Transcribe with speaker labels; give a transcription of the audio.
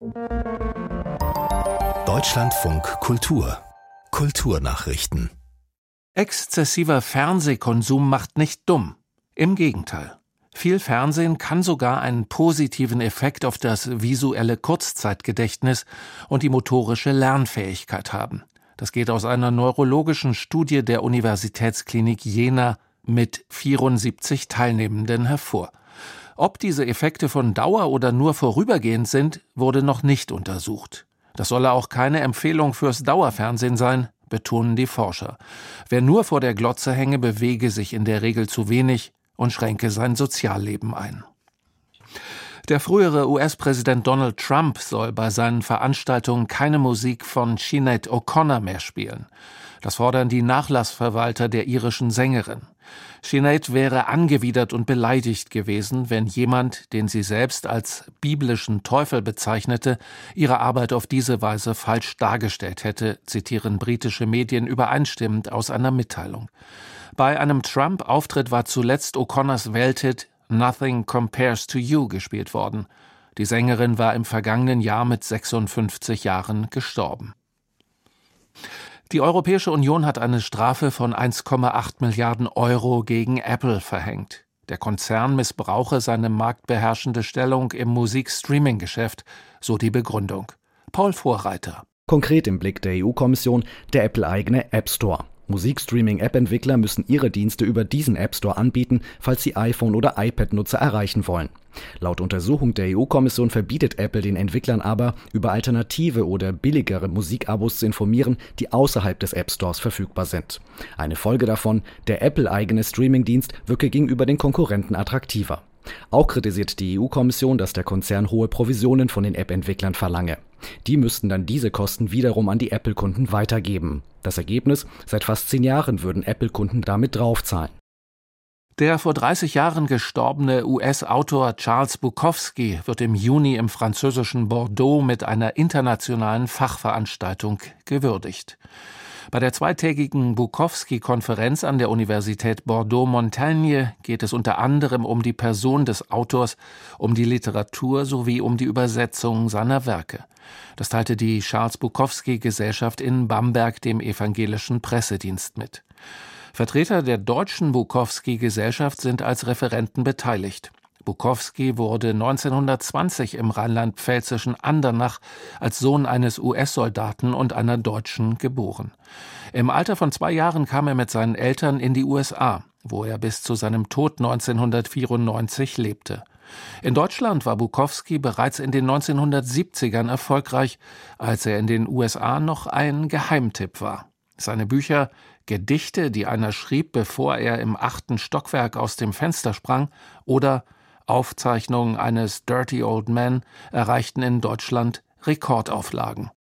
Speaker 1: Deutschlandfunk Kultur. Kulturnachrichten.
Speaker 2: Exzessiver Fernsehkonsum macht nicht dumm. Im Gegenteil. Viel Fernsehen kann sogar einen positiven Effekt auf das visuelle Kurzzeitgedächtnis und die motorische Lernfähigkeit haben. Das geht aus einer neurologischen Studie der Universitätsklinik Jena mit 74 Teilnehmenden hervor. Ob diese Effekte von Dauer oder nur vorübergehend sind, wurde noch nicht untersucht. Das solle auch keine Empfehlung fürs Dauerfernsehen sein, betonen die Forscher. Wer nur vor der Glotze hänge, bewege sich in der Regel zu wenig und schränke sein Sozialleben ein. Der frühere US-Präsident Donald Trump soll bei seinen Veranstaltungen keine Musik von Sinead O'Connor mehr spielen. Das fordern die Nachlassverwalter der irischen Sängerin. Sinead wäre angewidert und beleidigt gewesen, wenn jemand, den sie selbst als biblischen Teufel bezeichnete, ihre Arbeit auf diese Weise falsch dargestellt hätte, zitieren britische Medien übereinstimmend aus einer Mitteilung. Bei einem Trump-Auftritt war zuletzt O'Connors Welthit Nothing Compares to You gespielt worden. Die Sängerin war im vergangenen Jahr mit 56 Jahren gestorben. Die Europäische Union hat eine Strafe von 1,8 Milliarden Euro gegen Apple verhängt. Der Konzern missbrauche seine marktbeherrschende Stellung im Musikstreaming-Geschäft, so die Begründung. Paul Vorreiter.
Speaker 3: Konkret im Blick der EU-Kommission der Apple-eigene App Store. Musikstreaming-App-Entwickler müssen ihre Dienste über diesen App Store anbieten, falls sie iPhone- oder iPad-Nutzer erreichen wollen. Laut Untersuchung der EU-Kommission verbietet Apple den Entwicklern aber, über alternative oder billigere Musikabos zu informieren, die außerhalb des App Stores verfügbar sind. Eine Folge davon, der Apple-eigene Streaming-Dienst wirke gegenüber den Konkurrenten attraktiver. Auch kritisiert die EU-Kommission, dass der Konzern hohe Provisionen von den App-Entwicklern verlange. Die müssten dann diese Kosten wiederum an die Apple-Kunden weitergeben. Das Ergebnis: Seit fast 10 Jahren würden Apple-Kunden damit draufzahlen.
Speaker 2: Der vor 30 Jahren gestorbene US-Autor Charles Bukowski wird im Juni im französischen Bordeaux mit einer internationalen Fachveranstaltung gewürdigt. Bei der zweitägigen Bukowski-Konferenz an der Universität Bordeaux-Montaigne geht es unter anderem um die Person des Autors, um die Literatur sowie um die Übersetzung seiner Werke. Das teilte die Charles-Bukowski-Gesellschaft in Bamberg dem evangelischen Pressedienst mit. Vertreter der deutschen Bukowski-Gesellschaft sind als Referenten beteiligt. Bukowski wurde 1920 im rheinland-pfälzischen Andernach als Sohn eines US-Soldaten und einer Deutschen geboren. Im Alter von 2 Jahren kam er mit seinen Eltern in die USA, wo er bis zu seinem Tod 1994 lebte. In Deutschland war Bukowski bereits in den 1970ern erfolgreich, als er in den USA noch ein Geheimtipp war. Seine Bücher Gedichte, die einer schrieb, bevor er im 8. Stockwerk aus dem Fenster sprang, oder Aufzeichnungen eines Dirty Old Man erreichten in Deutschland Rekordauflagen.